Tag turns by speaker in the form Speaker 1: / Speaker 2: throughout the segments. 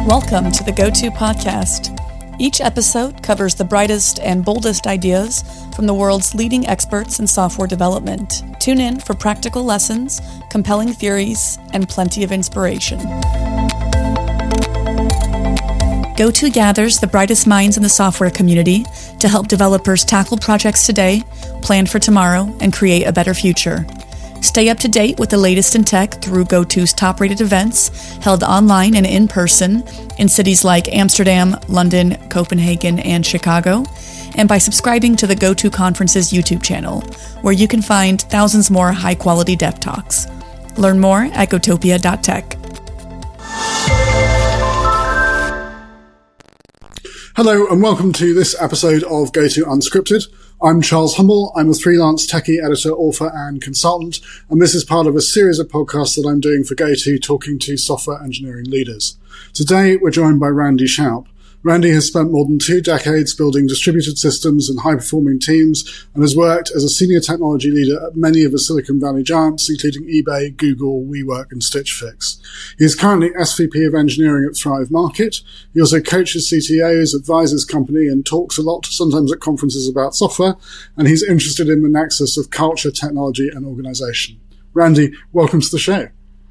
Speaker 1: Welcome to the Go-To Podcast. Each episode covers the brightest and boldest ideas from the world's leading experts in software development. Tune in for practical lessons, compelling theories, and plenty of inspiration. Go-To gathers the brightest minds in the software community to help developers tackle projects today, plan for tomorrow, and create a better future. Stay up to date with the latest in tech through Go-To's top-rated events held online and in person in cities like Amsterdam, London, Copenhagen, and Chicago, and by subscribing to the Go-To Conference's YouTube channel, where you can find thousands more high-quality dev talks. Learn more at gotopia.tech.
Speaker 2: Hello and welcome to this episode of Go-To Unscripted. I'm Charles Humble. I'm a freelance techie editor, author and consultant, and this is part of a series of podcasts that I'm doing for Go-To talking to software engineering leaders. Today we're joined by Randy Shaup. Randy has spent more than 2 decades building distributed systems and high-performing teams and has worked as a senior technology leader at many of the Silicon Valley giants, including eBay, Google, WeWork, and Stitch Fix. He is currently SVP of Engineering at Thrive Market. He also coaches CTOs, advises company, and talks a lot, sometimes at conferences about software, and he's interested in the nexus of culture, technology, and organization. Randy, welcome to the show.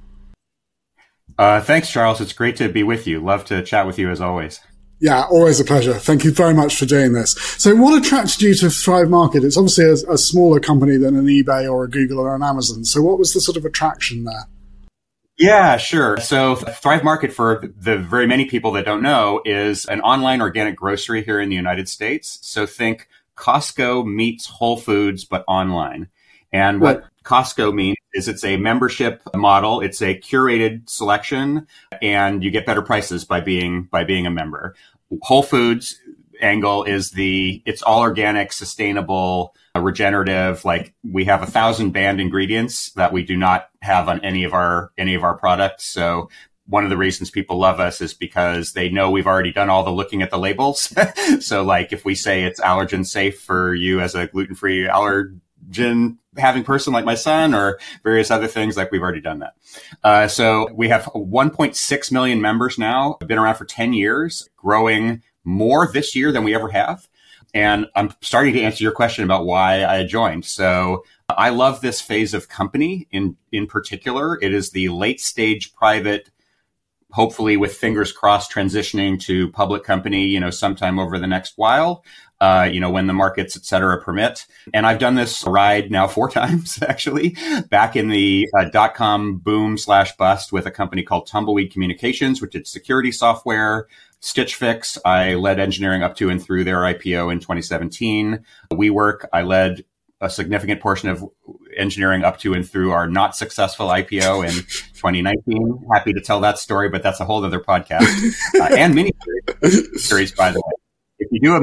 Speaker 3: Thanks, Charles. It's great to be with you. Love to chat with you as always.
Speaker 2: Yeah, always a pleasure. Thank you very much for doing this. So what attracted you to Thrive Market? It's obviously a smaller company than an eBay or a Google or an Amazon. So what was the sort of attraction there?
Speaker 3: Yeah, sure. So Thrive Market, for the very many people that don't know, is an online organic grocery here in the United States. So think Costco meets Whole Foods, but online. And what Costco means is it's a membership model. It's a curated selection, and you get better prices by being a member. Whole Foods angle is it's all organic, sustainable, regenerative. Like, we have 1,000 banned ingredients that we do not have on any of our products. So one of the reasons people love us is because they know we've already done all the looking at the labels. So like, if we say it's allergen safe for you as a gluten-free allergen having person like my son, or various other things, like, we've already done that. So we have 1.6 million members now. I've been around for 10 years, growing more this year than we ever have. And I'm starting to answer your question about why I joined. So I love this phase of company in particular. It is the late stage private, hopefully with fingers crossed, transitioning to public company, sometime over the next while. When the markets, et cetera, permit. And I've done this ride now 4 times, actually, back in the .com boom / bust with a company called Tumbleweed Communications, which did security software. Stitch Fix, I led engineering up to and through their IPO in 2017. WeWork, I led a significant portion of engineering up to and through our not successful IPO in 2019. Happy to tell that story, but that's a whole other podcast. And mini-series, by the way. If you do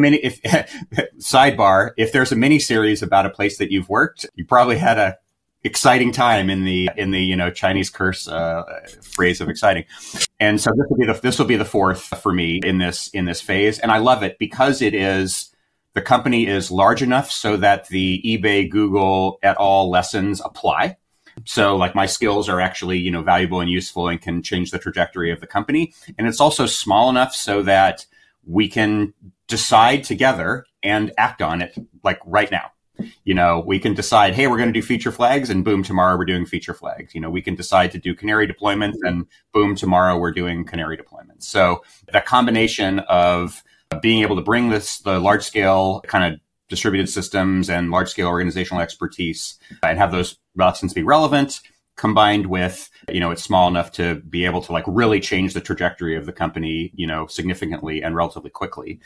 Speaker 3: sidebar, if there's a mini series about a place that you've worked, you probably had a exciting time in the Chinese curse phrase of exciting. And so this will be the 4th for me in this phase, and I love it because the company is large enough so that the eBay, Google et al. Lessons apply. So like, my skills are actually valuable and useful and can change the trajectory of the company. And it's also small enough so that we can decide together and act on it, like right now. We can decide, hey, we're going to do feature flags, and boom, tomorrow we're doing feature flags. We can decide to do canary deployments, and boom, tomorrow we're doing canary deployments. So the combination of being able to bring the large scale kind of distributed systems and large scale organizational expertise and have those lessons be relevant, combined with, it's small enough to be able to really change the trajectory of the company, significantly and relatively quickly.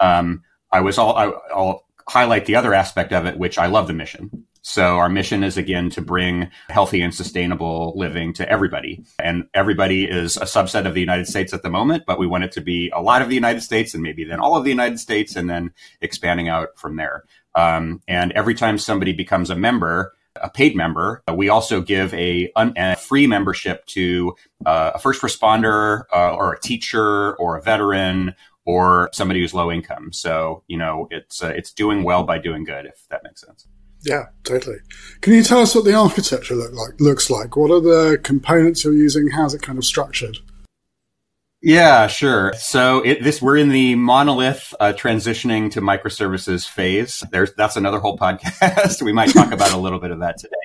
Speaker 3: I'll highlight the other aspect of it, which I love the mission. So our mission is, again, to bring healthy and sustainable living to everybody. And everybody is a subset of the United States at the moment, but we want it to be a lot of the United States, and maybe then all of the United States, and then expanding out from there. And every time somebody becomes a paid member, we also give a free membership to a first responder or a teacher or a veteran or somebody who's low income. So, it's doing well by doing good, if that makes sense.
Speaker 2: Yeah, totally. Can you tell us what the architecture looks like? What are the components you're using? How's it kind of structured?
Speaker 3: Yeah, sure. So we're in the monolith transitioning to microservices phase. That's another whole podcast. We might talk about a little bit of that today.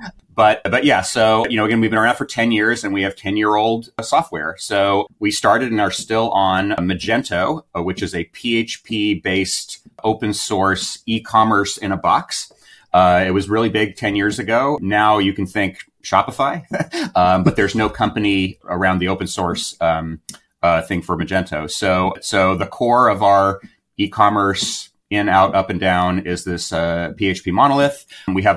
Speaker 3: But yeah, so, again, we've been around for 10 years and we have 10-year-old software. So we started and are still on Magento, which is a PHP-based open source e-commerce in a box. It was really big 10 years ago. Now you can think Shopify, but there's no company around the open source thing for Magento. So the core of our e-commerce in, out, up, and down is this PHP monolith. We have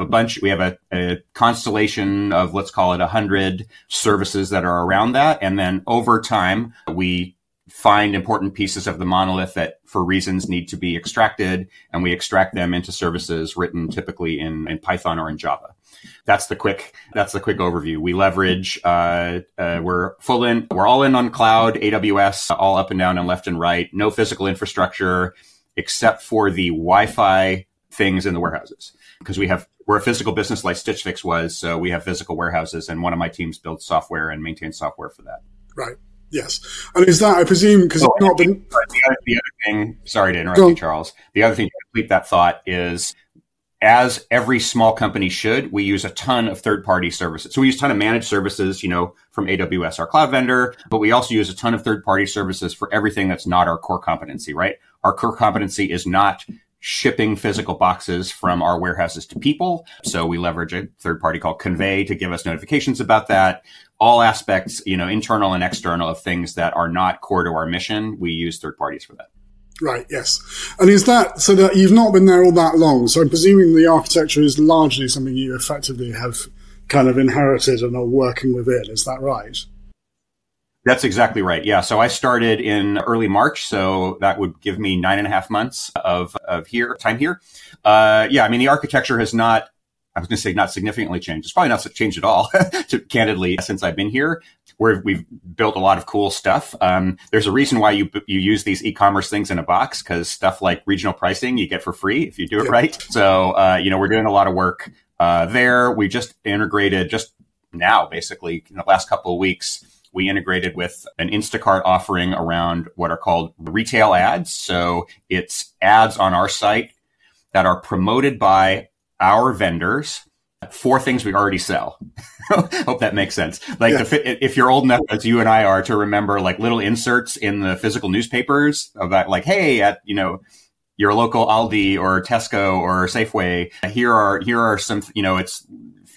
Speaker 3: a constellation of, let's call it 100 services that are around that. And then over time, we find important pieces of the monolith that for reasons need to be extracted, and we extract them into services written typically in Python or in Java. That's the quick overview. We leverage, we're all in on cloud, AWS, all up and down and left and right, no physical infrastructure, except for the Wi-Fi things in the warehouses. Because we're a physical business like Stitch Fix was, so we have physical warehouses, and one of my teams builds software and maintains software for that.
Speaker 2: Right. Yes. And is that, I presume, because it's not been...
Speaker 3: The other thing, sorry to interrupt you, Charles. The other thing to complete that thought is, as every small company should, we use a ton of third-party services. So we use a ton of managed services, from AWS, our cloud vendor, but we also use a ton of third-party services for everything that's not our core competency, right? Our core competency is not shipping physical boxes from our warehouses to people. So we leverage a third party called Convey to give us notifications about that. All aspects, internal and external of things that are not core to our mission, we use third parties for that.
Speaker 2: Right, yes. And is that so that you've not been there all that long? So I'm presuming the architecture is largely something you effectively have kind of inherited and are working within. Is that right?
Speaker 3: That's exactly right. Yeah. So I started in early March. So that would give me 9.5 months of time here. The architecture has not significantly changed. It's probably not changed at all, candidly, since I've been here, where we've built a lot of cool stuff. There's a reason why you use these e-commerce things in a box, because stuff like regional pricing you get for free if you do it right. So, we're doing a lot of work there. We just integrated just now, basically, in the last couple of weeks. We integrated with an Instacart offering around what are called retail ads. So it's ads on our site that are promoted by our vendors for things we already sell. Hope that makes sense. If you're old enough as you and I are to remember little inserts in the physical newspapers about hey, at, your local Aldi or Tesco or Safeway, here are some, it's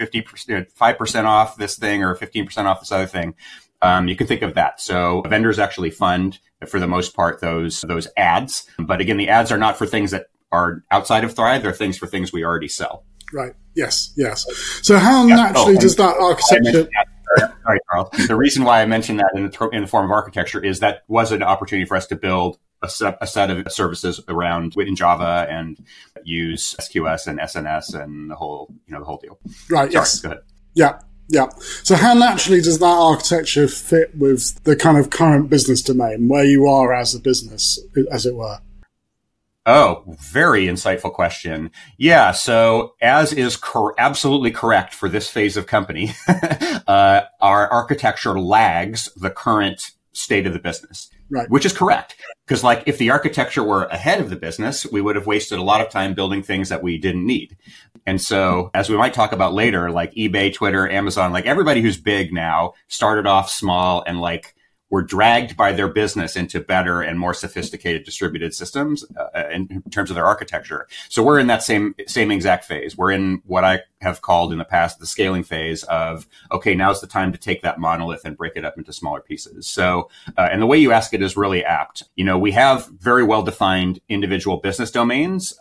Speaker 3: 5% off this thing or 15% off this other thing. You can think of that. So vendors actually fund, for the most part, those ads. But again, the ads are not for things that are outside of Thrive. They're things for things we already sell.
Speaker 2: Right. Yes. So how naturally does that architecture...
Speaker 3: Sorry, Charles. The reason why I mentioned that in the form of architecture is that was an opportunity for us to build a set of services around in Java and use SQS and SNS and the whole deal.
Speaker 2: Right.
Speaker 3: Sorry,
Speaker 2: yes.
Speaker 3: Go ahead.
Speaker 2: Yeah. Yeah. So how naturally does that architecture fit with the kind of current business domain where you are as a business, as it were?
Speaker 3: Oh, very insightful question. Yeah. So as is absolutely correct for this phase of company, our architecture lags the current state of the business,
Speaker 2: right? Which
Speaker 3: is correct. Because if the architecture were ahead of the business, we would have wasted a lot of time building things that we didn't need. And so, as we might talk about later, eBay, Twitter, Amazon, everybody who's big now started off small and were dragged by their business into better and more sophisticated distributed systems in terms of their architecture. So we're in that same exact phase. We're in what I have called in the past the scaling phase of, okay, now's the time to take that monolith and break it up into smaller pieces. So, and the way you ask it is really apt. We have very well-defined individual business domains,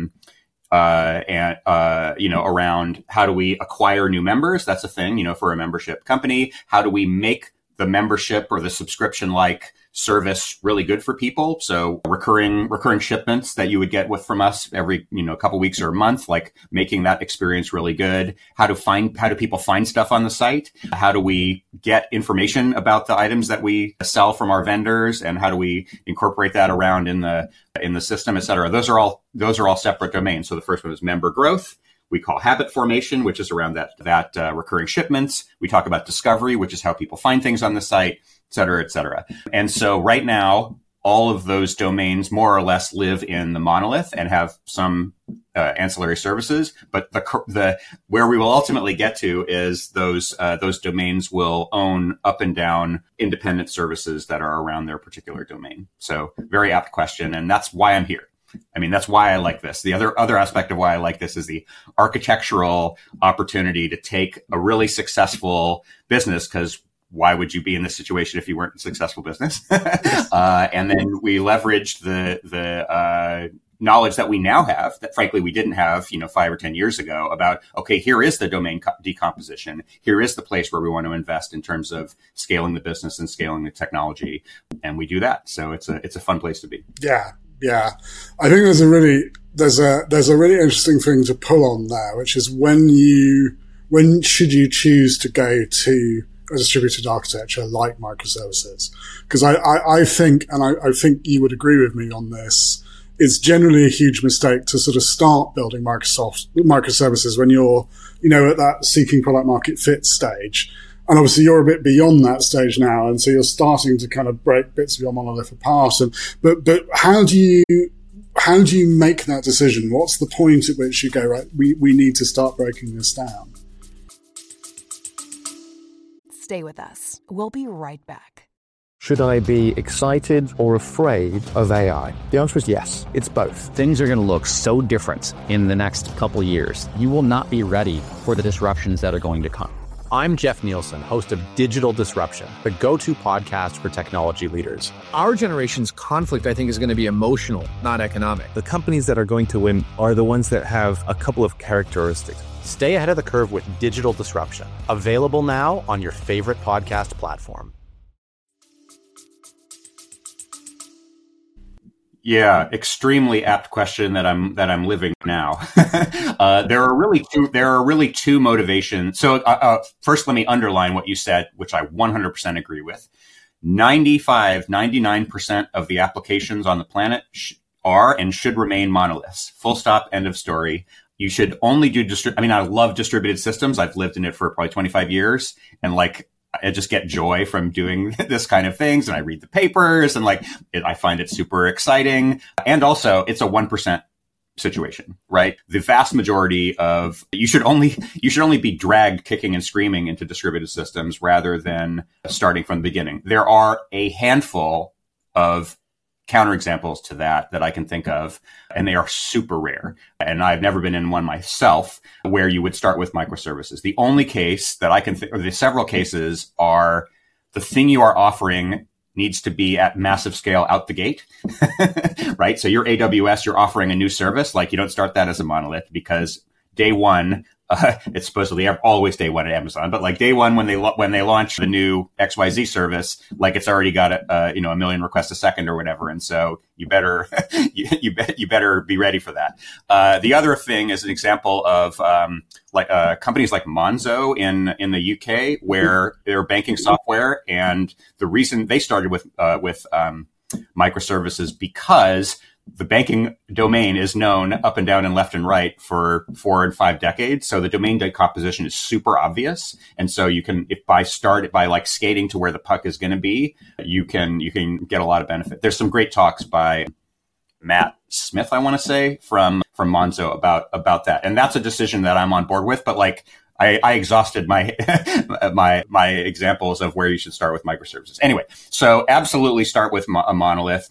Speaker 3: around how do we acquire new members? That's a thing, for a membership company. How do we make the membership or the subscription-like service really good for people? So recurring shipments that you would get from us every, couple weeks or a month, making that experience really good. How do people find stuff on the site? How do we get information about the items that we sell from our vendors? And how do we incorporate that around in the system, et cetera? Those are all separate domains. So the first one is member growth. We call habit formation, which is around that recurring shipments. We talk about discovery, which is how people find things on the site. et cetera, et cetera. And so right now, all of those domains more or less live in the monolith and have some ancillary services. But the where we will ultimately get to is those domains will own up and down independent services that are around their particular domain. So very apt question, and that's why I'm here. I mean, that's why I like this. The other aspect of why I like this is the architectural opportunity to take a really successful business, because why would you be in this situation if you weren't a successful business? And then we leveraged the knowledge that we now have that frankly we didn't have, 5 or 10 years ago about, okay, here is the domain decomposition. Here is the place where we want to invest in terms of scaling the business and scaling the technology. And we do that. So it's a fun place to be.
Speaker 2: Yeah. Yeah. I think there's a really interesting thing to pull on there, which is when should you choose to go to a distributed architecture like microservices? Because I think, and I think you would agree with me on this, it's generally a huge mistake to sort of start building microservices when you're, at that seeking product market fit stage. And obviously you're a bit beyond that stage now. And so you're starting to kind of break bits of your monolith apart. But how do you make that decision? What's the point at which you go, right, we need to start breaking this down?
Speaker 4: Stay with us. We'll be right back.
Speaker 5: Should I be excited or afraid of AI? The answer is yes. It's both.
Speaker 6: Things are going to look so different in the next couple years. You will not be ready for the disruptions that are going to come.
Speaker 5: I'm Jeff Nielsen, host of Digital Disruption, the go-to podcast for technology leaders.
Speaker 7: Our generation's conflict, I think, is going to be emotional, not economic.
Speaker 8: The companies that are going to win are the ones that have a couple of characteristics.
Speaker 5: Stay ahead of the curve with Digital Disruption. Available now on your favorite podcast platform.
Speaker 3: Yeah, extremely apt question that I'm living now. There are really two motivations. So first, let me underline what you said, which I 100% agree with. 99% of the applications on the planet are and should remain monoliths. Full stop. End of story. You should only do I love distributed systems. I've lived in it for probably 25 years, and I just get joy from doing this kind of things. And I read the papers and I find it super exciting. And also it's a 1% situation, right? The vast majority of you should only be dragged kicking and screaming into distributed systems rather than starting from the beginning. There are a handful of counterexamples to that I can think of, and they are super rare. And I've never been in one myself where you would start with microservices. The only case that I can think, or the several cases, are the thing you are offering needs to be at massive scale out the gate, right? So you're AWS, you're offering a new service. You don't start that as a monolith because day one, it's supposedly always day one at Amazon, but day one when they launch the new XYZ service, it's already got a million requests a second or whatever, and so you better you better be ready for that. The other thing is an example of companies like Monzo in the UK, where they're banking software, and the reason they started with microservices because the banking domain is known up and down and left and right for 4 and 5 decades. So the domain decomposition is super obvious. And so you can, by skating to where the puck is going to be, you can get a lot of benefit. There's some great talks by Matt Smith, I want to say, from Monzo about that. And that's a decision that I'm on board with. But I exhausted my my examples of where you should start with microservices. Anyway, so absolutely start with a monolith,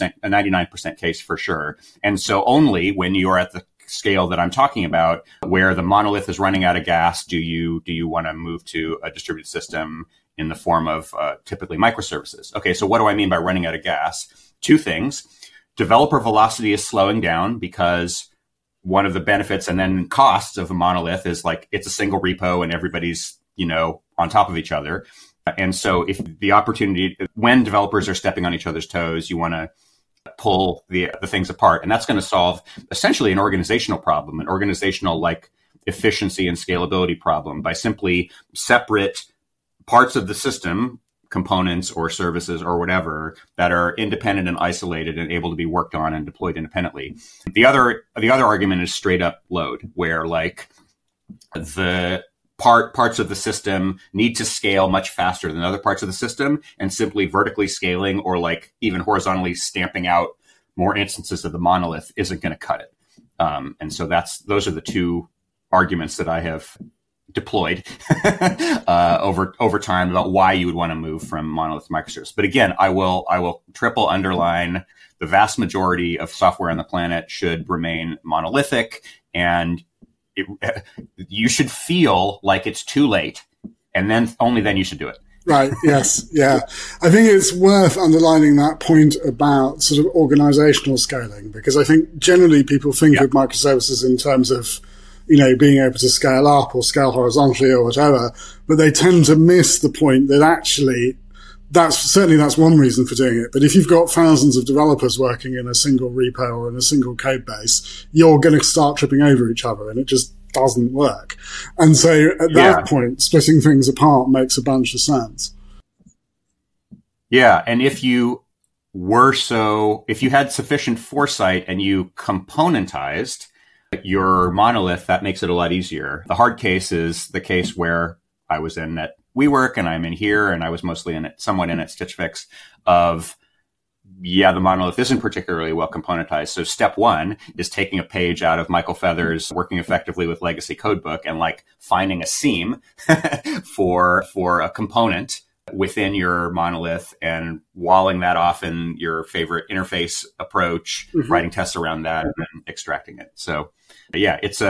Speaker 3: 99% case for sure. And so only when you are at the scale that I'm talking about, where the monolith is running out of gas, do you want to move to a distributed system in the form of typically microservices? Okay, so what do I mean by running out of gas? 2 things. Developer velocity is slowing down because one of the benefits and then costs of a monolith is it's a single repo and everybody's, on top of each other. And so if the opportunity, when developers are stepping on each other's toes, you want to pull the things apart. And that's going to solve essentially an organizational problem, an organizational efficiency and scalability problem by simply separate parts of the system, components or services or whatever, that are independent and isolated and able to be worked on and deployed independently. The other argument is straight up load, where parts of the system need to scale much faster than other parts of the system, and simply vertically scaling or like even horizontally stamping out more instances of the monolith isn't going to cut it. And so those are the two arguments that I have deployed over time about why you would want to move from monolith to microservice. But again, I will triple underline the vast majority of software on the planet should remain monolithic, and you should feel like it's too late, and then only then you should do it.
Speaker 2: Right. Yes. Yeah. I think it's worth underlining that point about sort of organizational scaling, because I think generally people think of microservices in terms of, being able to scale up or scale horizontally or whatever, but they tend to miss the point that actually that's one reason for doing it. But if you've got thousands of developers working in a single repo or in a single code base, you're going to start tripping over each other, and it just doesn't work. And so at that point, splitting things apart makes a bunch of sense.
Speaker 3: Yeah. And if you had sufficient foresight and you componentized your monolith, that makes it a lot easier. The hard case is the case where I was in at WeWork and I'm in here, and I was mostly somewhat in at Stitch Fix of, the monolith isn't particularly well componentized. So step one is taking a page out of Michael Feather's Working Effectively with Legacy Codebook and like finding a seam for a component within your monolith and walling that off in your favorite interface approach, writing tests around that, and then extracting it. So it's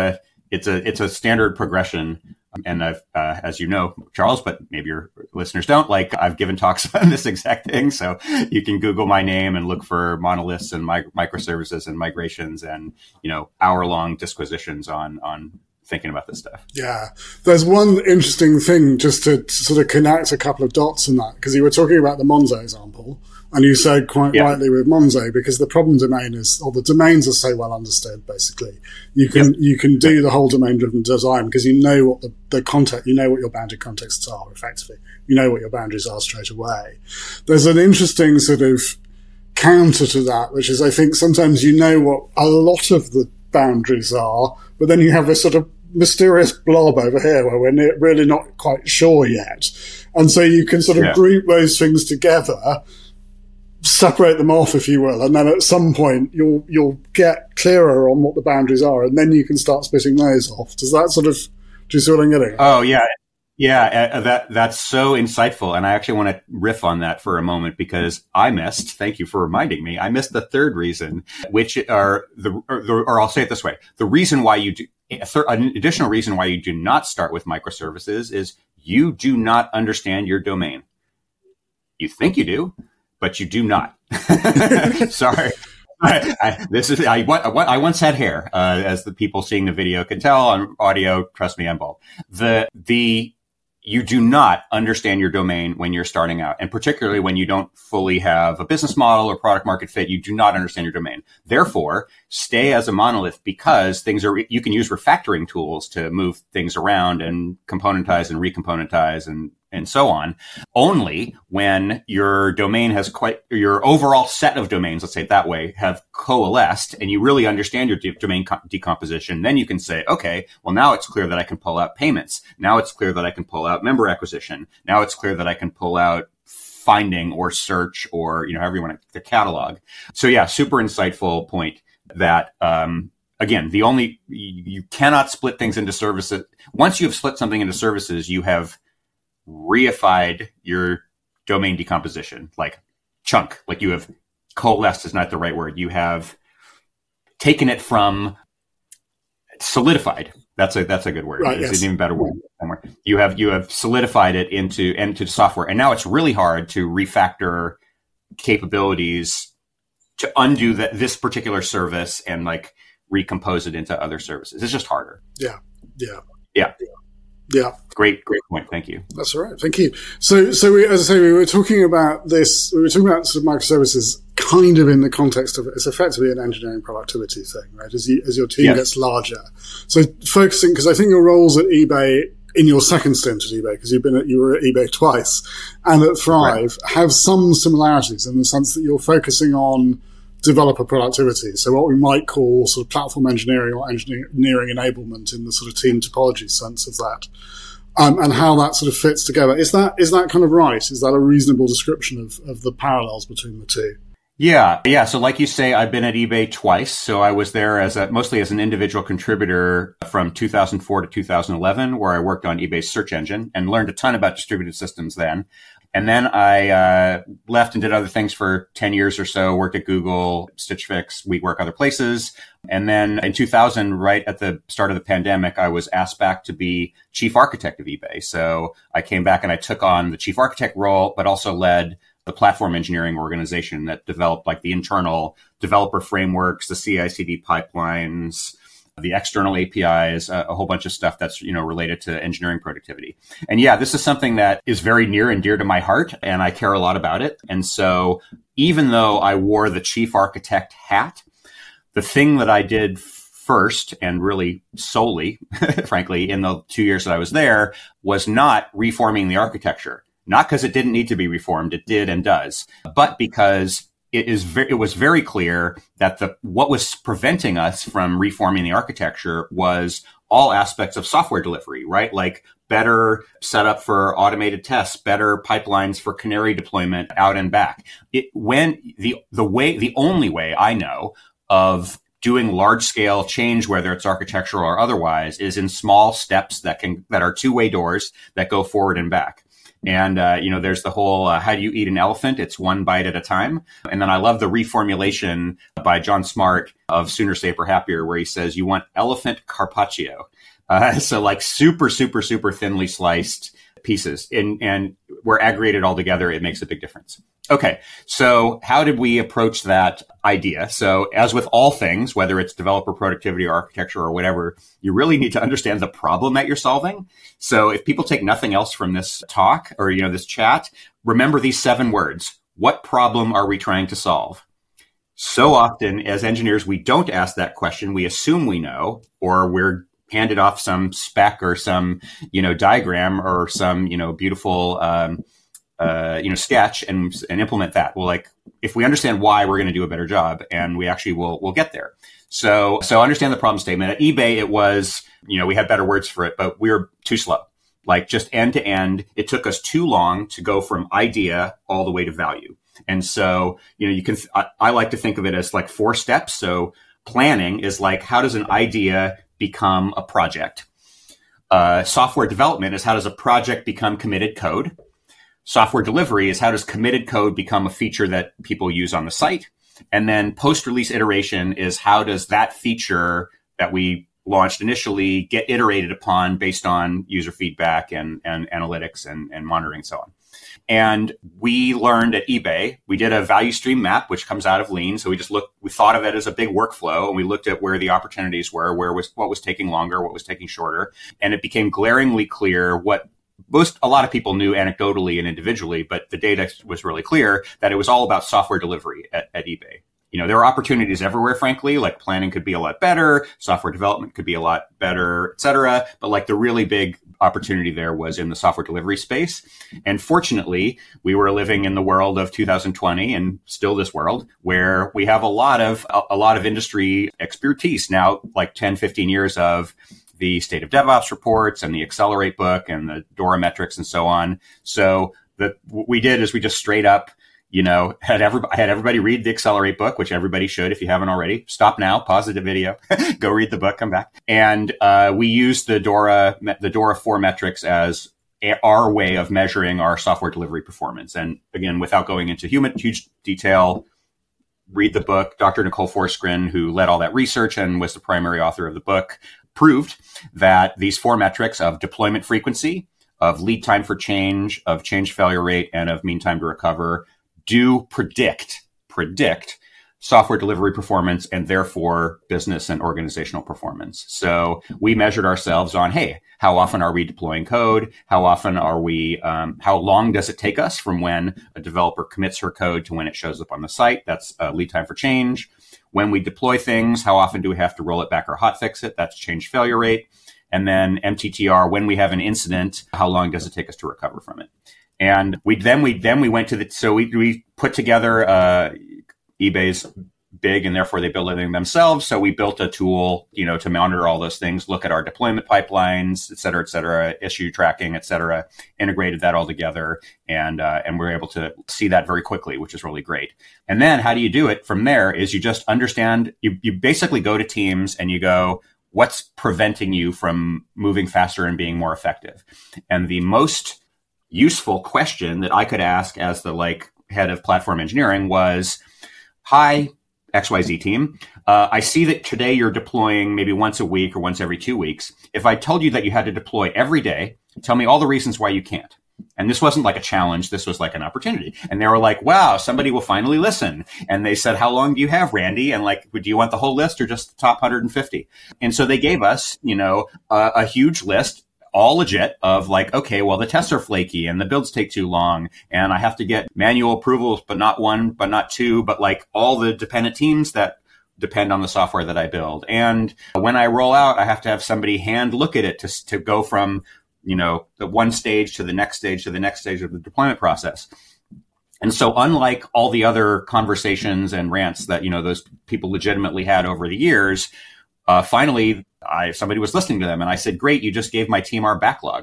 Speaker 3: a standard progression. And I've, as you know, Charles, but maybe your listeners don't, I've given talks on this exact thing. So you can Google my name and look for monoliths and microservices and migrations and, hour-long disquisitions on thinking about this stuff. Yeah.
Speaker 2: There's one interesting thing just to sort of connect a couple of dots in that, because you were talking about the Monzo example, and you said quite rightly with Monzo, because the problem domain the domains are so well understood, basically. You can do the whole domain-driven design because you know what the context, you know what your boundary contexts are, effectively. You know what your boundaries are straight away. There's an interesting sort of counter to that, which is I think sometimes you know what a lot of the boundaries are, but then you have this sort of mysterious blob over here where we're really not quite sure yet. And so you can sort of group those things together, separate them off, if you will, and then at some point you'll get clearer on what the boundaries are, and then you can start splitting those off. Do you see what I'm getting?
Speaker 3: Oh, yeah. Yeah, that's so insightful. And I actually want to riff on that for a moment, because thank you for reminding me, I missed the third reason, which are or I'll say it this way. The reason why an additional reason why you do not start with microservices is you do not understand your domain. You think you do, but you do not. Sorry. I once had hair, as the people seeing the video can tell. On audio, trust me, I'm bald. You do not understand your domain when you're starting out, and particularly when you don't fully have a business model or product market fit, you do not understand your domain. Therefore, stay as a monolith, because you can use refactoring tools to move things around and componentize and recomponentize and so on, only when your domain has your overall set of domains, let's say it that way, have coalesced and you really understand your domain decomposition. Then you can say, okay, well, now it's clear that I can pull out payments. Now it's clear that I can pull out member acquisition. Now it's clear that I can pull out finding or search or, however you want to catalog. So yeah, super insightful point that, again, you cannot split things into services. Once you have split something into services, you have reified your domain decomposition, you have coalesced is not the right word. You have taken it from solidified. That's a good word.
Speaker 2: Right,
Speaker 3: it's an even better word. You have solidified it into software. And now it's really hard to refactor capabilities to undo this particular service and recompose it into other services. It's just harder.
Speaker 2: Yeah.
Speaker 3: Great point. Thank you.
Speaker 2: That's all right. Thank you. So we, as I say, we were talking about this. We were talking about sort of microservices, kind of in the context of it's effectively an engineering productivity thing, right? As your team gets larger. So focusing, because I think your roles at eBay in your second stint at eBay, because you were at eBay twice, and at Thrive, have some similarities in the sense that you're focusing on developer productivity. So what we might call sort of platform engineering or engineering enablement in the sort of team topology sense of that. and how that sort of fits together. Is that kind of right? Is that a reasonable description of the parallels between the two?
Speaker 3: Yeah. So like you say, I've been at eBay twice. So I was there mostly as an individual contributor from 2004 to 2011, where I worked on eBay's search engine and learned a ton about distributed systems then. And then I left and did other things for 10 years or so, worked at Google, Stitch Fix, WeWork, other places. And then in 2000, right at the start of the pandemic, I was asked back to be chief architect of eBay. So I came back and I took on the chief architect role, but also led the platform engineering organization that developed like the internal developer frameworks, the CI/CD pipelines, the external APIs, a whole bunch of stuff that's, related to engineering productivity. And yeah, this is something that is very near and dear to my heart, and I care a lot about it. And so even though I wore the chief architect hat, the thing that I did first and really solely, frankly, in the 2 years that I was there was not reforming the architecture. Not because it didn't need to be reformed, it did and does, but because it was very clear that what was preventing us from reforming the architecture was all aspects of software delivery, right? Like better setup for automated tests, better pipelines for canary deployment out and back. The only way I know of doing large scale change, whether it's architectural or otherwise, is in small steps that are two-way doors that go forward and back. And, there's the whole, how do you eat an elephant? It's one bite at a time. And then I love the reformulation by John Smart of Sooner Safer Happier, where he says, you want elephant carpaccio. So like super, super, super thinly sliced pieces and where aggregated all together, it makes a big difference. Okay. So how did we approach that idea? So as with all things, whether it's developer productivity or architecture or whatever, you really need to understand the problem that you're solving. So if people take nothing else from this talk or, this chat, remember these 7 words. What problem are we trying to solve? So often as engineers, we don't ask that question. We assume we know, or we're handed off some spec or some, diagram or some, beautiful, sketch and implement that. Well, like if we understand why, we're going to do a better job, and we actually will get there. So understand the problem statement. At eBay, it was, we had better words for it, but we were too slow. Like just end to end, it took us too long to go from idea all the way to value. And so, I like to think of it as like 4 steps. So planning is like, how does an idea become a project? Software development is how does a project become committed code? Software delivery is how does committed code become a feature that people use on the site? And then post-release iteration is how does that feature that we launched initially get iterated upon based on user feedback and analytics and monitoring and so on. And we learned at eBay, we did a value stream map, which comes out of Lean. So we thought of it as a big workflow, and we looked at where the opportunities were, what was taking longer, what was taking shorter. And it became glaringly clear what a lot of people knew anecdotally and individually, but the data was really clear that it was all about software delivery at eBay. There are opportunities everywhere, frankly, like planning could be a lot better, software development could be a lot better, et cetera. But like the really big opportunity there was in the software delivery space. And fortunately, we were living in the world of 2020 and still this world where we have a lot of industry expertise now, like 10, 15 years of the State of DevOps reports and the Accelerate book and the DORA metrics and so on. So what we did is we just straight up, had everybody read the Accelerate book, which everybody should if you haven't already. Stop now, pause the video, go read the book, come back. And we used the DORA 4 metrics as our way of measuring our software delivery performance. And again, without going into huge detail, read the book. Dr. Nicole Forsgren, who led all that research and was the primary author of the book, proved that these 4 metrics of deployment frequency, of lead time for change, of change failure rate, and of mean time to recover do predict software delivery performance and therefore business and organizational performance. So we measured ourselves on, hey, how often are we deploying code? How often are we, how long does it take us from when a developer commits her code to when it shows up on the site? That's lead time for change. When we deploy things, how often do we have to roll it back or hotfix it? That's change failure rate. And then MTTR, when we have an incident, how long does it take us to recover from it? And we went to we put together eBay's big and therefore they build everything themselves. So we built a tool, to monitor all those things, look at our deployment pipelines, et cetera, issue tracking, et cetera, integrated that all together. And we're able to see that very quickly, which is really great. And then how do you do it from there is you just understand, you basically go to teams and you go, what's preventing you from moving faster and being more effective? And the most useful question that I could ask as the head of platform engineering was, hi, XYZ team. I see that today you're deploying maybe once a week or once every 2 weeks. If I told you that you had to deploy every day, tell me all the reasons why you can't. And this wasn't like a challenge. This was like an opportunity. And they were like, wow, somebody will finally listen. And they said, how long do you have, Randy? And do you want the whole list or just the top 150? And so they gave us, a huge list, all legit, of okay, well, the tests are flaky and the builds take too long and I have to get manual approvals, but not one, but not two, but all the dependent teams that depend on the software that I build. And when I roll out, I have to have somebody hand look at it to go from, the one stage to the next stage to the next stage of the deployment process. And so unlike all the other conversations and rants that, those people legitimately had over the years, finally, somebody was listening to them and I said, great, you just gave my team our backlog.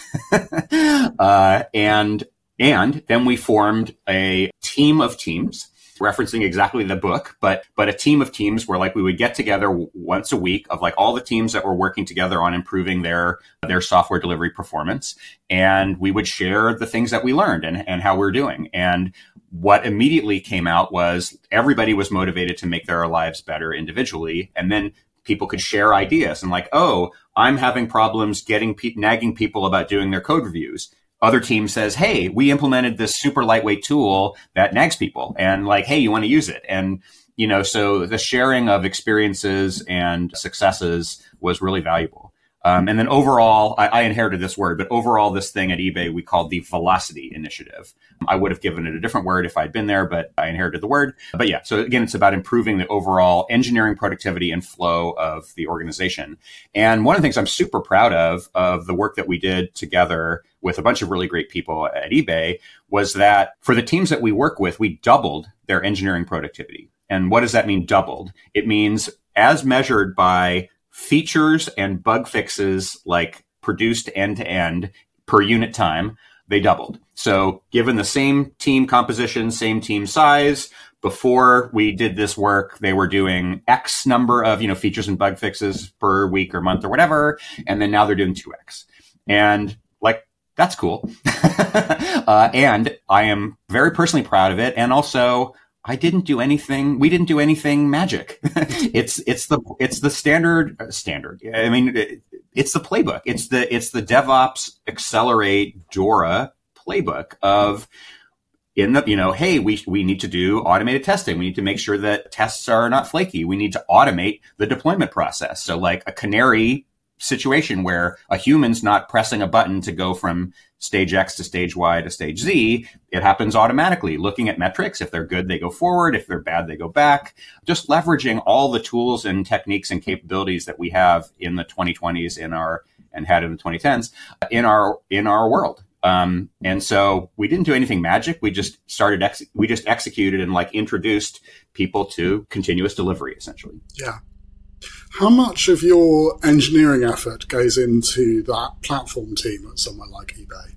Speaker 3: And then we formed a team of teams, referencing exactly the book, but a team of teams where we would get together once a week of all the teams that were working together on improving their software delivery performance. And we would share the things that we learned and how we're doing. And what immediately came out was everybody was motivated to make their lives better individually. And then people could share ideas and oh, I'm having problems nagging people about doing their code reviews. Other team says, hey, we implemented this super lightweight tool that nags people and hey, you want to use it? And, so the sharing of experiences and successes was really valuable. And then overall, I inherited this word, but overall, this thing at eBay, we called the Velocity Initiative. I would have given it a different word if I'd been there, but I inherited the word. But yeah, so again, it's about improving the overall engineering productivity and flow of the organization. And one of the things I'm super proud of the work that we did together with a bunch of really great people at eBay was that for the teams that we work with, we doubled their engineering productivity. And what does that mean, doubled? It means as measured by features and bug fixes produced end to end per unit time, they doubled. So given the same team composition, same team size, before we did this work, they were doing X number of, features and bug fixes per week or month or whatever. And then now they're doing 2X. And that's cool. And I am very personally proud of it. And also, we didn't do anything magic. It's the standard. I mean, it's the playbook. It's the DevOps Accelerate DORA playbook of hey, we need to do automated testing. We need to make sure that tests are not flaky. We need to automate the deployment process. So a canary situation where a human's not pressing a button to go from stage X to stage Y to stage Z. It happens automatically, looking at metrics. If they're good, they go forward. If they're bad, they go back. Just leveraging all the tools and techniques and capabilities that we have in the 2020s and had in the 2010s in our world. And so we didn't do anything magic. We just executed and introduced people to continuous delivery, essentially.
Speaker 2: Yeah. How much of your engineering effort goes into that platform team at somewhere like eBay?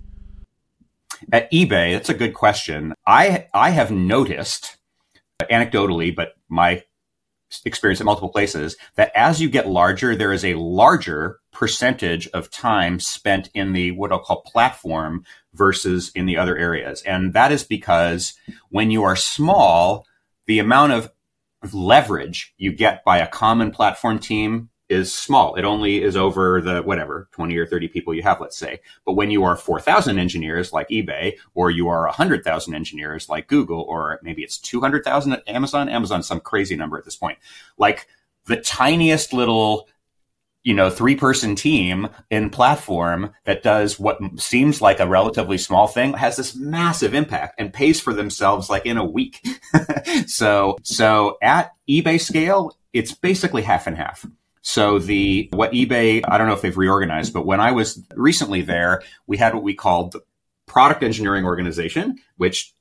Speaker 3: At eBay, that's a good question. I have noticed, anecdotally, but my experience at multiple places, that as you get larger, there is a larger percentage of time spent in the what I'll call platform versus in the other areas. And that is because when you are small, the amount of leverage you get by a common platform team is small. It only is over the 20 or 30 people you have, let's say. But when you are 4,000 engineers like eBay, or you are 100,000 engineers like Google, or maybe it's 200,000 at Amazon's some crazy number at this point. The tiniest little 3-person team in platform that does what seems like a relatively small thing has this massive impact and pays for themselves in a week. So at eBay scale, it's basically half and half. So what eBay, I don't know if they've reorganized, but when I was recently there, we had what we called the product engineering organization, which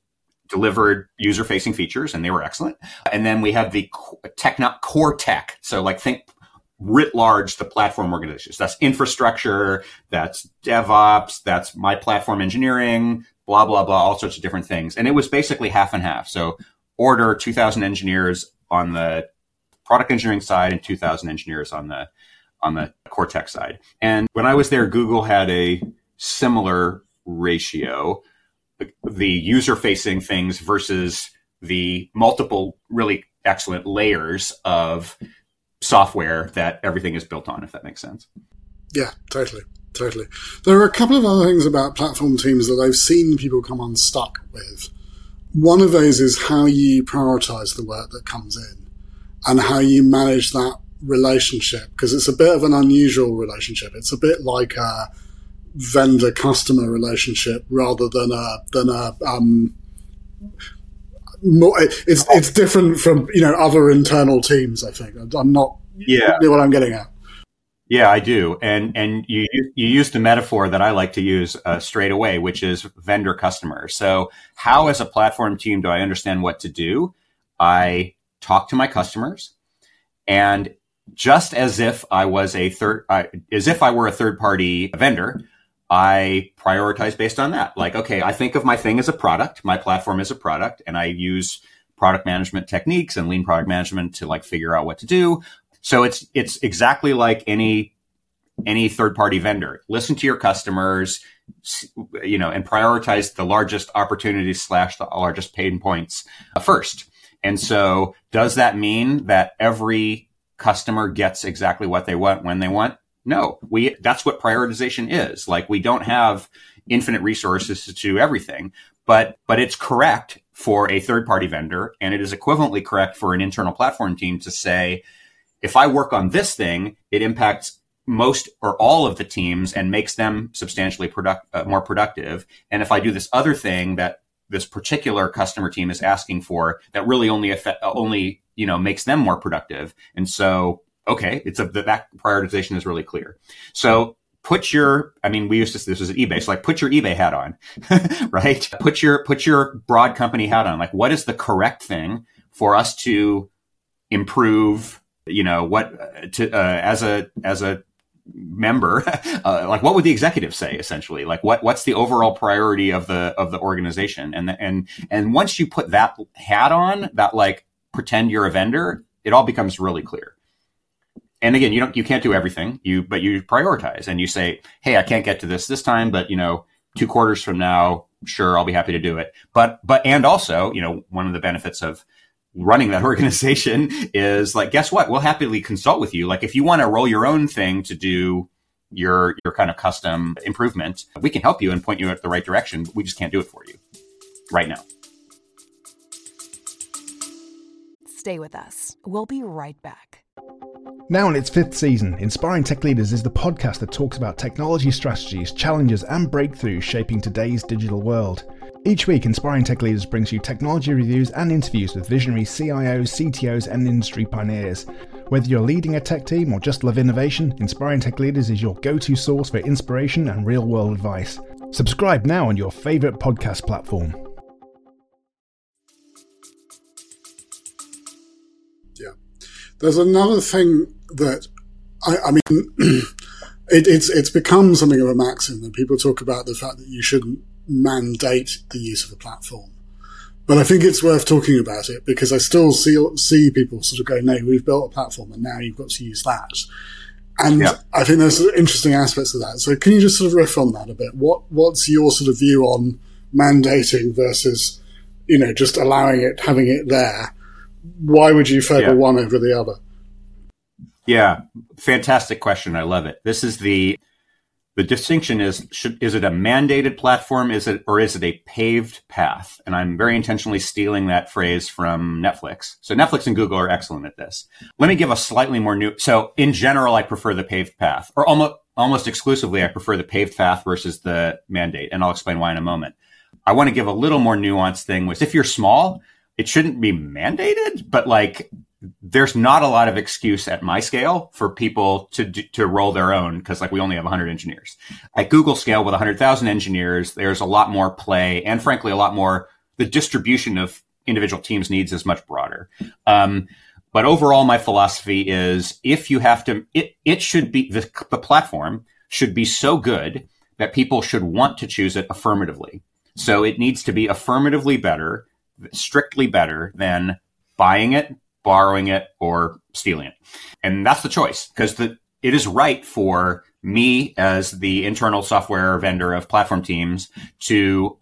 Speaker 3: delivered user-facing features, and they were excellent. And then we have the core tech. So like think writ large, the platform organizations. That's infrastructure, that's DevOps, that's my platform engineering, blah, blah, blah, all sorts of different things. And it was basically half and half. So order 2,000 engineers on the product engineering side and 2,000 engineers on the core tech side. And when I was there, Google had a similar ratio, the user-facing things versus the multiple really excellent layers of software that everything is built on, if that makes sense.
Speaker 2: Yeah, totally. There are a couple of other things about platform teams that I've seen people come unstuck with. One of those is how you prioritize the work that comes in and how you manage that relationship, because it's a bit of an unusual relationship. It's a bit like a vendor-customer relationship rather than it's different from, other internal teams, I think. I'm not what I'm getting at.
Speaker 3: Yeah, I do. And you used a metaphor that I like to use straight away, which is vendor customer. So how as a platform team do I understand what to do? I talk to my customers, and just as if I were a third party vendor, I prioritize based on that. Like, okay, I think of my thing as a product, my platform as a product, and I use product management techniques and lean product management to like figure out what to do. So it's exactly like any third party vendor. Listen to your customers, and prioritize the largest opportunities / the largest pain points first. And so does that mean that every customer gets exactly what they want when they want? No, that's what prioritization is. Like, we don't have infinite resources to do everything, but it's correct for a third party vendor. And it is equivalently correct for an internal platform team to say, if I work on this thing, it impacts most or all of the teams and makes them substantially more productive. And if I do this other thing that this particular customer team is asking for, that really only makes them more productive. And so, okay, that prioritization is really clear. So we used this was at eBay. So like, put your eBay hat on, right? Put your broad company hat on. Like, what is the correct thing for us to improve? As a member, like, what would the executive say essentially? Like, what's the overall priority of the organization? And once you put that hat on, that like pretend you're a vendor, it all becomes really clear. And again, you can't do everything, but you prioritize and you say, hey, I can't get to this time, but 2 quarters from now, sure, I'll be happy to do it. And also, one of the benefits of running that organization is like, guess what? We'll happily consult with you. Like, if you want to roll your own thing to do your kind of custom improvement, we can help you and point you in the right direction. We just can't do it for you right now.
Speaker 4: Stay with us. We'll be right back.
Speaker 9: Now in its 5th season, Inspiring Tech Leaders is the podcast that talks about technology strategies, challenges, and breakthroughs shaping today's digital world. Each week, Inspiring Tech Leaders brings you technology reviews and interviews with visionary CIOs, CTOs, and industry pioneers. Whether you're leading a tech team or just love innovation, Inspiring Tech Leaders is your go-to source for inspiration and real-world advice. Subscribe now on your favorite podcast platform.
Speaker 2: Yeah. There's another thing that, it's become something of a maxim that people talk about the fact that you shouldn't mandate the use of a platform. But I think it's worth talking about it because I still see people sort of go, no, we've built a platform and now you've got to use that. And I think there's interesting aspects of that. So can you just sort of riff on that a bit? What's your sort of view on mandating versus, just allowing it, having it there? Why would you favor one over the other?
Speaker 3: Yeah, fantastic question. I love it. This is the distinction is it a mandated platform? Is it a paved path? And I'm very intentionally stealing that phrase from Netflix. So Netflix and Google are excellent at this. Let me give a slightly more so in general, I prefer the paved path, or almost exclusively, I prefer the paved path versus the mandate. And I'll explain why in a moment. I want to give a little more nuanced thing, which if you're small, it shouldn't be mandated, but like, there's not a lot of excuse at my scale for people to roll their own because like we only have 100 engineers. At Google scale with 100,000 engineers, there's a lot more play and frankly a lot more the distribution of individual teams' needs is much broader. But overall, my philosophy is if you have to, it should be, the platform should be so good that people should want to choose it affirmatively. So it needs to be affirmatively better, strictly better than buying it, borrowing it, or stealing it. And that's the choice, because it is right for me as the internal software vendor of platform teams to,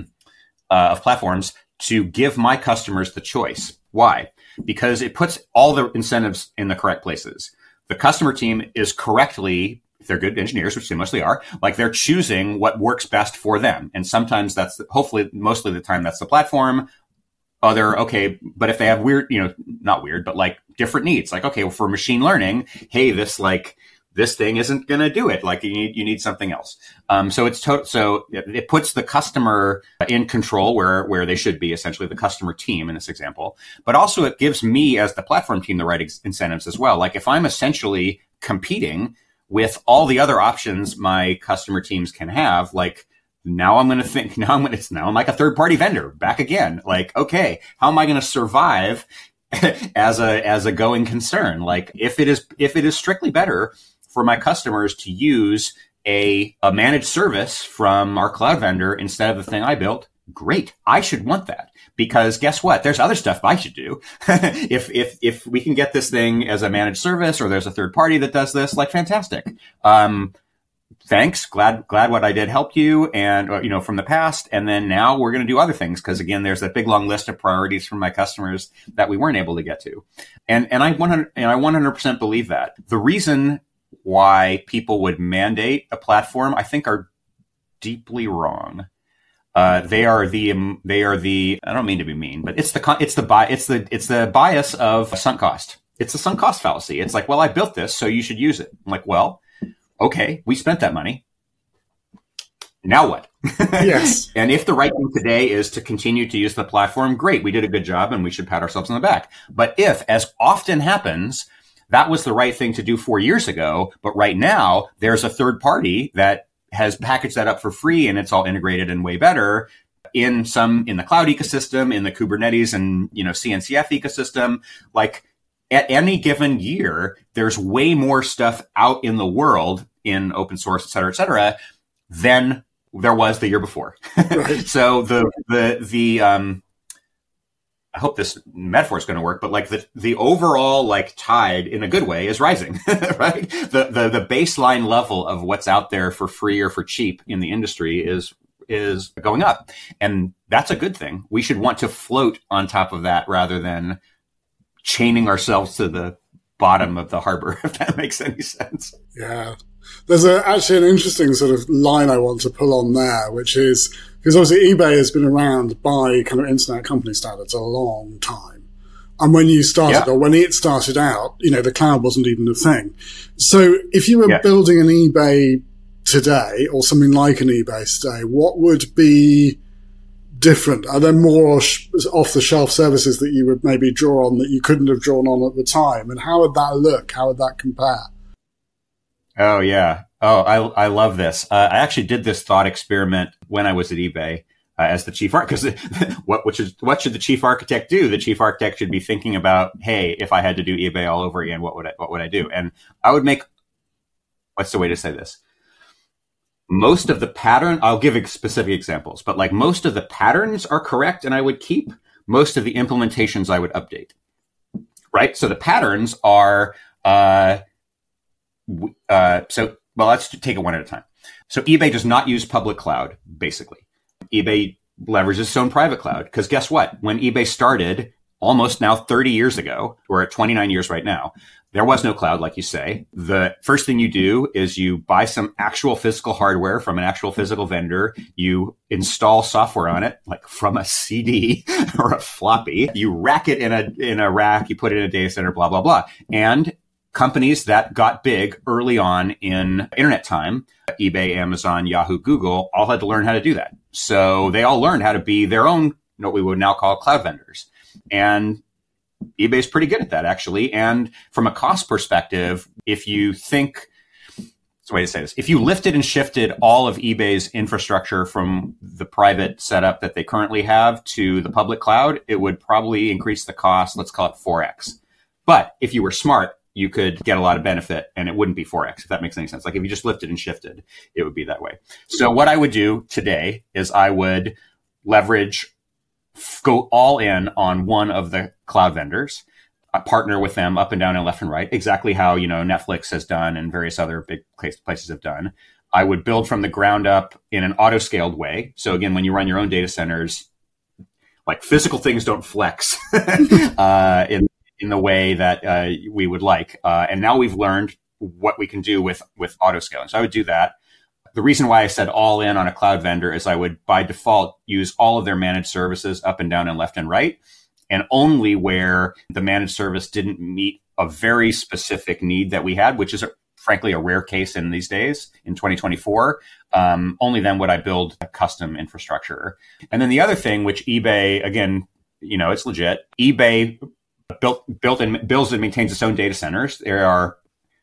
Speaker 3: of platforms to give my customers the choice. Why? Because it puts all the incentives in the correct places. The customer team is correctly, if they're good engineers, which they mostly are, like they're choosing what works best for them. And sometimes that's, hopefully, mostly the time that's the platform. Okay, but if they have weird, not weird, but like different needs, like, okay, well, for machine learning, hey, this thing isn't going to do it. Like you need something else. So it puts the customer in control where they should be, essentially the customer team in this example. But also it gives me as the platform team the right incentives as well. Like if I'm essentially competing with all the other options my customer teams can have, like now I'm like a third party vendor back again. Like, okay, how am I going to survive as a going concern? Like if it is strictly better for my customers to use a managed service from our cloud vendor instead of the thing I built, great. I should want that, because guess what? There's other stuff I should do. If we can get this thing as a managed service, or there's a third party that does this, like fantastic. Thanks. Glad what I did helped you, and from the past. And then now we're going to do other things, because again, there's that big long list of priorities from my customers that we weren't able to get to. And I 100% believe that. The reason why people would mandate a platform, I think, are deeply wrong. They are the I don't mean to be mean, but it's the bias of sunk cost. It's a sunk cost fallacy. It's like, well, I built this, so you should use it. I'm like, well, okay, we spent that money. Now what?
Speaker 2: Yes.
Speaker 3: And if the right thing today is to continue to use the platform, great, we did a good job and we should pat ourselves on the back. But if, as often happens, that was the right thing to do 4 years ago, but right now there's a third party that has packaged that up for free and it's all integrated and way better in the cloud ecosystem, in the Kubernetes and, CNCF ecosystem. Like at any given year, there's way more stuff out in the world in open source, et cetera, than there was the year before. Right. So I hope this metaphor is going to work, but like the overall like tide in a good way is rising, right? The baseline level of what's out there for free or for cheap in the industry is going up. And that's a good thing. We should want to float on top of that rather than chaining ourselves to the bottom of the harbor, if that makes any sense.
Speaker 2: Yeah. There's actually an interesting sort of line I want to pull on there, which is, because obviously eBay has been around by kind of internet company standards a long time. And when you started, or when it started out, the cloud wasn't even a thing. So if you were building an eBay today, or something like an eBay today, what would be different? Are there more off-the-shelf services that you would maybe draw on that you couldn't have drawn on at the time? And how would that look? How would that compare?
Speaker 3: Oh, yeah. Oh, I love this. I actually did this thought experiment when I was at eBay as the chief architect. Because what should the chief architect do? The chief architect should be thinking about, hey, if I had to do eBay all over again, what would I do? And I would make, what's the way to say this? Most of the pattern, I'll give specific examples, but like most of the patterns are correct and I would keep. Most of the implementations I would update. Right? So the patterns are, let's take it one at a time. So eBay does not use public cloud, basically. eBay leverages its own private cloud, because guess what? When eBay started almost now 30 years ago, we're at 29 years right now, there was no cloud, like you say. The first thing you do is you buy some actual physical hardware from an actual physical vendor. You install software on it, like from a CD or a floppy. You rack it in a rack. You put it in a data center, blah, blah, blah. And companies that got big early on in internet time, eBay, Amazon, Yahoo, Google, all had to learn how to do that. So they all learned how to be their own, what we would now call cloud vendors. And eBay's pretty good at that, actually. And from a cost perspective, if you think, the way to say this. If you lifted and shifted all of eBay's infrastructure from the private setup that they currently have to the public cloud, it would probably increase the cost, let's call it 4x. But if you were smart, you could get a lot of benefit and it wouldn't be 4x, if that makes any sense. Like if you just lifted and shifted, it would be that way. So what I would do today is I would go all in on one of the cloud vendors, partner with them up and down and left and right, exactly how, Netflix has done and various other big places have done. I would build from the ground up in an auto-scaled way. So again, when you run your own data centers, like physical things don't flex in the way that we would like. And now we've learned what we can do with auto-scaling. So I would do that. The reason why I said all in on a cloud vendor is I would, by default, use all of their managed services up and down and left and right. And only where the managed service didn't meet a very specific need that we had, which is frankly a rare case in these days in 2024, only then would I build a custom infrastructure. And then the other thing, which eBay, again, it's legit. eBay built and builds and maintains its own data centers. There are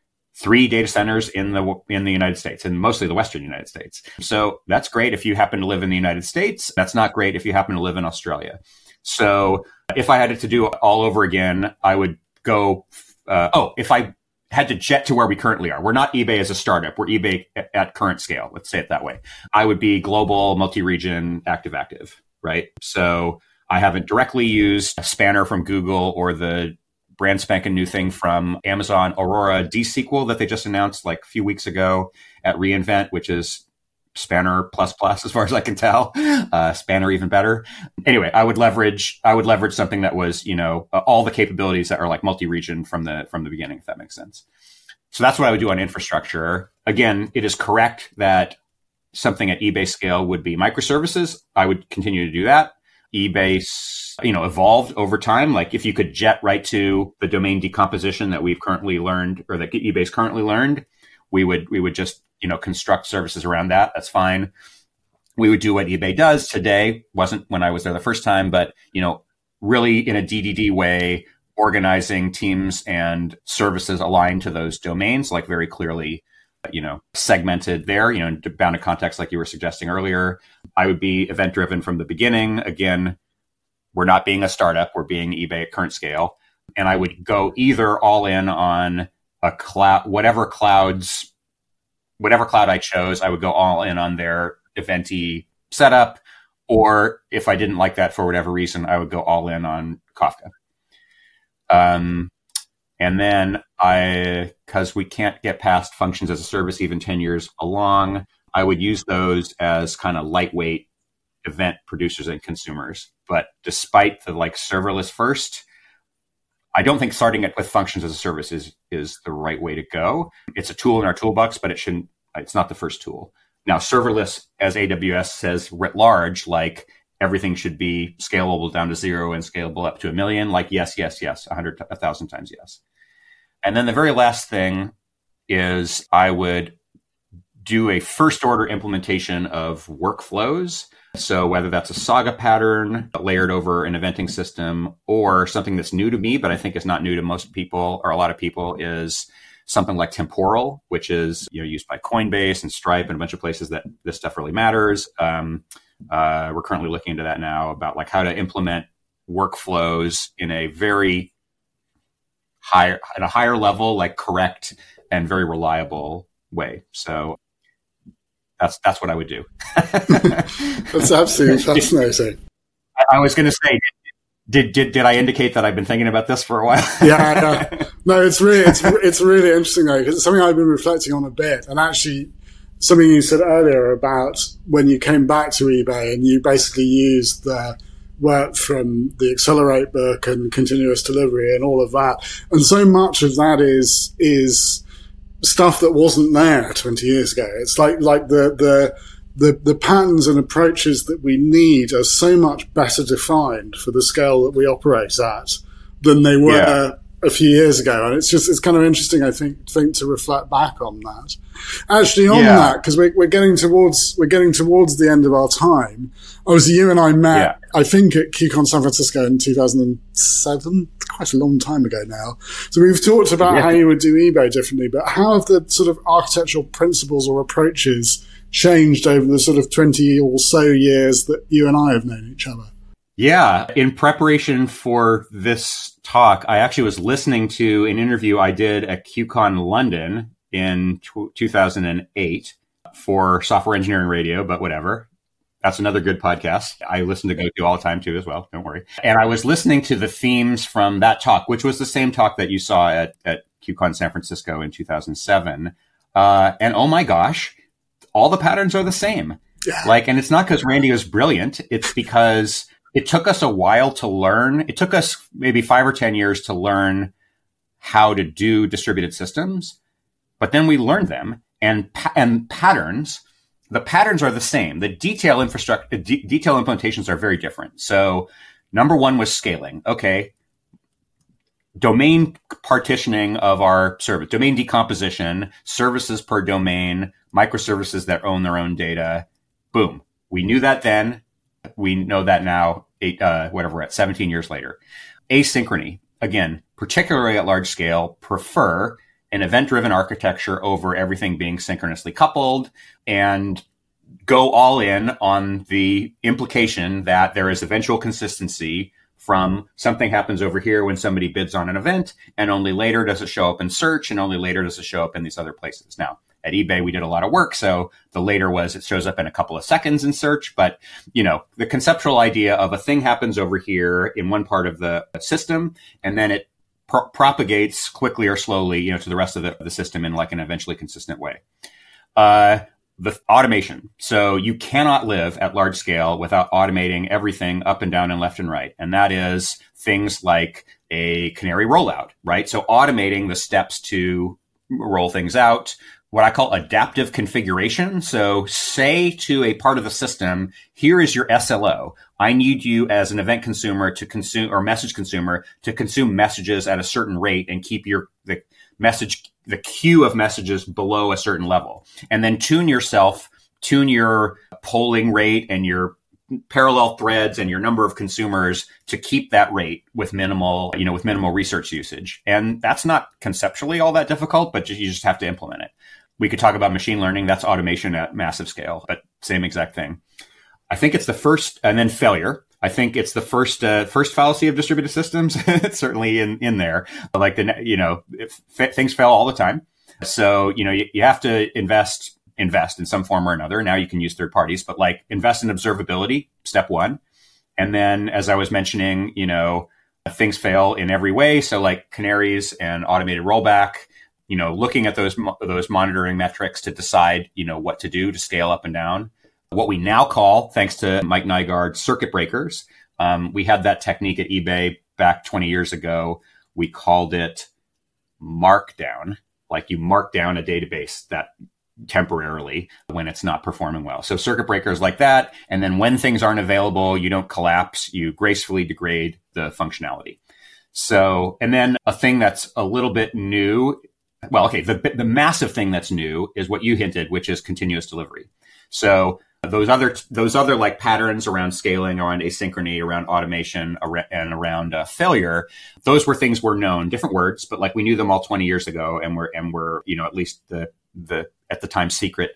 Speaker 3: 3 data centers in the United States, and mostly the Western United States. So that's great if you happen to live in the United States. That's not great if you happen to live in Australia. So if I had to do it all over again, I would go, if I had to jet to where we currently are. We're not eBay as a startup. We're eBay at current scale. Let's say it that way. I would be global, multi-region, active, right? So I haven't directly used Spanner from Google or the brand spanking new thing from Amazon, Aurora DSQL, that they just announced like a few weeks ago at reInvent, which is Spanner plus as far as I can tell. Spanner even better. Anyway, I would leverage something that was, all the capabilities that are like multi-region from the beginning, if that makes sense. So that's what I would do on infrastructure. Again, it is correct that something at eBay scale would be microservices. I would continue to do that. eBay, evolved over time. Like if you could jet right to the domain decomposition that we've currently learned, or that eBay's currently learned, we would just, construct services around that. That's fine. We would do what eBay does today. Wasn't when I was there the first time, but, really in a DDD way, organizing teams and services aligned to those domains, like very clearly, segmented there, bound to context, like you were suggesting earlier. I would be event driven from the beginning. Again, we're not being a startup. We're being eBay at current scale. And I would go either all in on a cloud, whatever cloud I chose, I would go all in on their event-y setup. Or if I didn't like that for whatever reason, I would go all in on Kafka. And then because we can't get past functions as a service even 10 years along, I would use those as kind of lightweight event producers and consumers. But despite the serverless first, I don't think starting it with functions as a service is the right way to go. It's a tool in our toolbox, but it's not the first tool. Now, serverless, as AWS says writ large, everything should be scalable down to 0 and scalable up to 1 million. Yes, 1,000 times yes. And then the very last thing is I would do a first order implementation of workflows. So whether that's a Saga pattern layered over an eventing system, or something that's new to me, but I think is not new to most people or a lot of people, is something like Temporal, which is used by Coinbase and Stripe and a bunch of places that this stuff really matters. We're currently looking into that now about how to implement workflows in a very higher level, correct and very reliable way. So that's what I would do.
Speaker 2: That's absolutely fascinating.
Speaker 3: I was going to say, did I indicate that I've been thinking about this for a while?
Speaker 2: Yeah, no, it's really interesting though, because it's something I've been reflecting on a bit, and actually something you said earlier about when you came back to eBay and you basically used the work from the Accelerate book and continuous delivery and all of that, and so much of that is stuff that wasn't there 20 years ago. It's like the patterns and approaches that we need are so much better defined for the scale that we operate at than they were a few years ago. And it's kind of interesting, I think to reflect back on that. Actually, on that, because we're getting towards the end of our time. Obviously, you and I met, I think, at KubeCon San Francisco in 2007, quite a long time ago now. So we've talked about how you would do eBay differently, but how have the sort of architectural principles or approaches changed over the sort of 20 or so years that you and I have known each other?
Speaker 3: Yeah. In preparation for this talk, I actually was listening to an interview I did at QCon London in 2008 for Software Engineering Radio, but whatever. That's another good podcast. I listen to GoTo all the time too as well. Don't worry. And I was listening to the themes from that talk, which was the same talk that you saw at QCon San Francisco in 2007. And oh my gosh, all the patterns are the same. Yeah. And it's not because Randy was brilliant. It's because it took us a while to learn. It took us maybe 5 or 10 years to learn how to do distributed systems, but then we learned them and patterns. The patterns are the same. The detail implementations are very different. So number one was scaling. Okay. Domain partitioning of our service, domain decomposition, services per domain, microservices that own their own data. Boom. We knew that then. We know that now, 17 years later. Asynchrony, again, particularly at large scale, prefer an event-driven architecture over everything being synchronously coupled, and go all in on the implication that there is eventual consistency from something happens over here when somebody bids on an event, and only later does it show up in search, and only later does it show up in these other places. Now, at eBay, we did a lot of work, so the later was it shows up in a couple of seconds in search. But, the conceptual idea of a thing happens over here in one part of the system, and then it propagates quickly or slowly, to the rest of the system in like an eventually consistent way. The automation. So you cannot live at large scale without automating everything up and down and left and right. And that is things like a Canary rollout, right? So automating the steps to roll things out, what I call adaptive configuration. So say to a part of the system, here is your SLO. I need you as an event consumer to consume, or message consumer to consume messages at a certain rate and keep the queue of messages below a certain level. And then tune your polling rate and your parallel threads and your number of consumers to keep that rate with minimal research usage. And that's not conceptually all that difficult, but you just have to implement it. We could talk about machine learning. That's automation at massive scale, but same exact thing. I think it's the first, and then failure. I think it's the first fallacy of distributed systems. It's certainly in there. Like things fail all the time. So, you have to invest in some form or another. Now you can use third parties, but invest in observability, step one. And then, as I was mentioning, things fail in every way. So canaries and automated rollback, looking at those monitoring metrics to decide, what to do to scale up and down. What we now call, thanks to Mike Nygaard, circuit breakers. We had that technique at eBay back 20 years ago. We called it markdown. You mark down a database that temporarily when it's not performing well. So circuit breakers like that. And then when things aren't available, you don't collapse, you gracefully degrade the functionality. So, and then a thing that's a little bit new. Well, okay, the massive thing that's new is what you hinted, which is continuous delivery. So those other patterns around scaling, around asynchrony, around automation, and around failure, those were things were known, different words, but we knew them all 20 years ago, and we're at least the at the time secret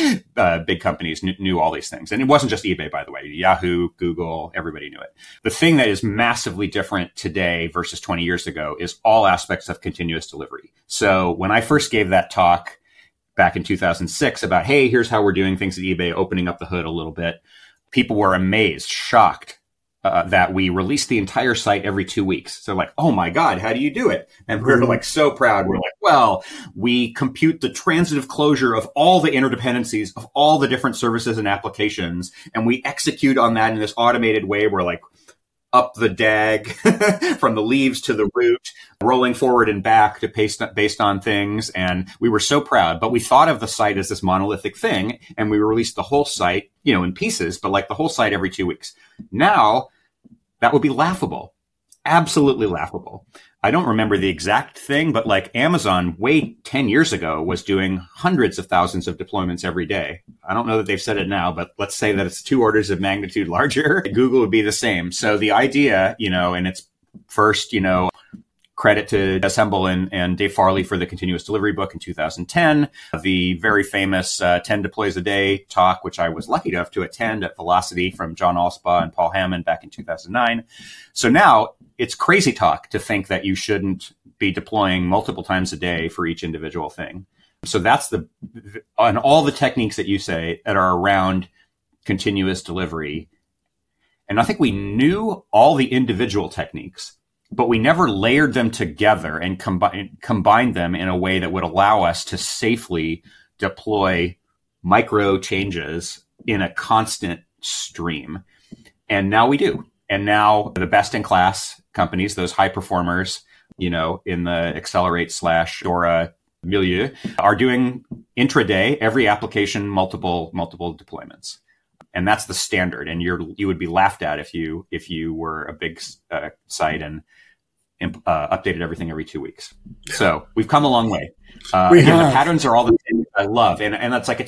Speaker 3: big companies knew all these things. And it wasn't just eBay, by the way. Yahoo, Google, everybody knew it. The thing that is massively different today versus 20 years ago is all aspects of continuous delivery. So when I first gave that talk back in 2006 about, hey, here's how we're doing things at eBay, opening up the hood a little bit, people were amazed, shocked that we released the entire site every 2 weeks. So oh my God, how do you do it? And we're so proud. We're well, we compute the transitive closure of all the interdependencies of all the different services and applications. And we execute on that in this automated way. We're up the DAG from the leaves to the root, rolling forward and back to based on things. And we were so proud, but we thought of the site as this monolithic thing. And we released the whole site, in pieces, but the whole site every 2 weeks. Now that would be laughable, absolutely laughable. I don't remember the exact thing, but Amazon 10 years ago was doing hundreds of thousands of deployments every day. I don't know that they've said it now, but let's say that it's 2 orders of magnitude larger. Google would be the same. So the idea, and it's First, credit to Assemble and Dave Farley for the continuous delivery book in 2010, the very famous 10 deploys a day talk, which I was lucky enough to attend at Velocity from John Allspaw and Paul Hammond back in 2009. So now it's crazy talk to think that you shouldn't be deploying multiple times a day for each individual thing. So that's on all the techniques that you say that are around continuous delivery. And I think we knew all the individual techniques, but we never layered them together and combined them in a way that would allow us to safely deploy micro changes in a constant stream. And now we do. And now the best in class companies, those high performers, in the Accelerate/Dora milieu, are doing intraday, every application, multiple deployments. And that's the standard. And you would be laughed at if you were a big site and updated everything every 2 weeks. So we've come a long way. The patterns are all the things I love. And that's like,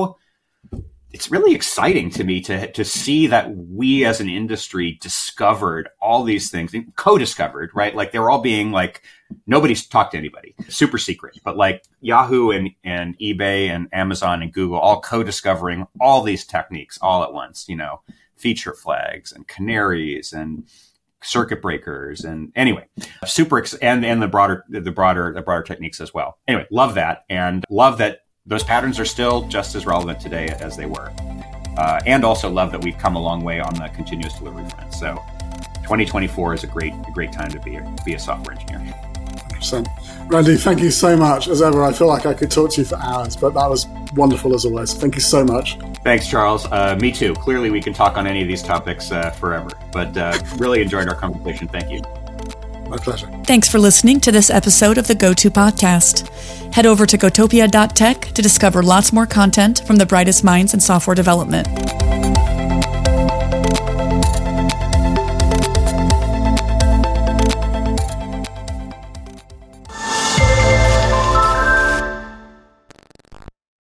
Speaker 3: it's really exciting to me to see that we as an industry discovered all these things, co-discovered, right? Like they were all being like, nobody's talked to anybody, super secret, but like Yahoo and eBay and Amazon and Google all co-discovering all these techniques all at once, feature flags and canaries and circuit breakers. And anyway, and the broader techniques as well. Anyway, love that. And love that those patterns are still just as relevant today as they were. And also love that we've come a long way on the continuous delivery front. So 2024 is a great time to be a software engineer.
Speaker 2: 100%. Randy, thank you so much. As ever, I feel like I could talk to you for hours, but that was wonderful as always. Thank you so much.
Speaker 3: Thanks, Charles. Me too. Clearly, we can talk on any of these topics forever, but really enjoyed our conversation. Thank you.
Speaker 2: My pleasure.
Speaker 1: Thanks for listening to this episode of the GoTo Podcast. Head over to gotopia.tech to discover lots more content from the brightest minds in software development.